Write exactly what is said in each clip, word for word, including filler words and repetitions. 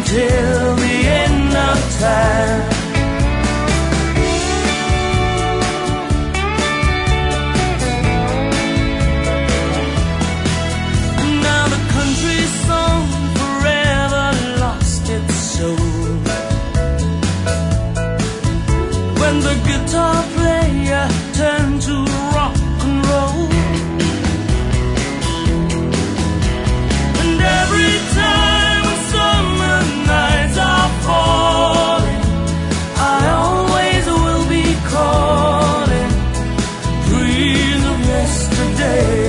until the end of time. Now the country song forever lost its soul when the guitar player turned to rock and roll. And every time summer nights are falling, I always will be calling dreams of yesterday.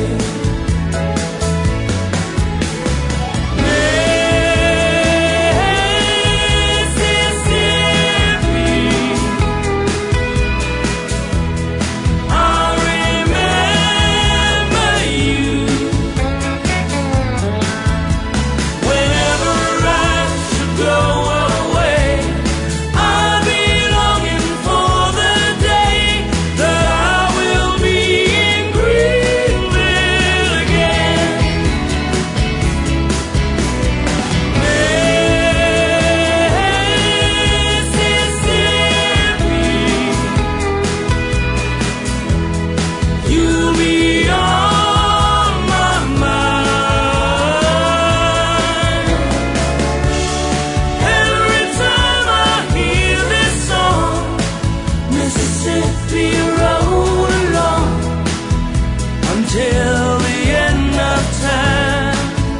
Till the end of time.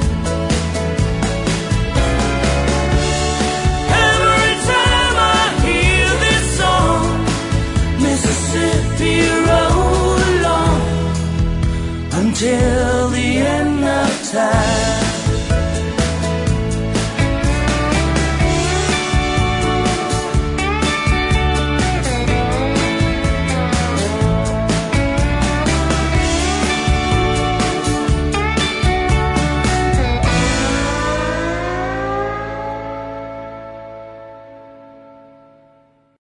Every time I hear this song, Mississippi roll along until the end of time.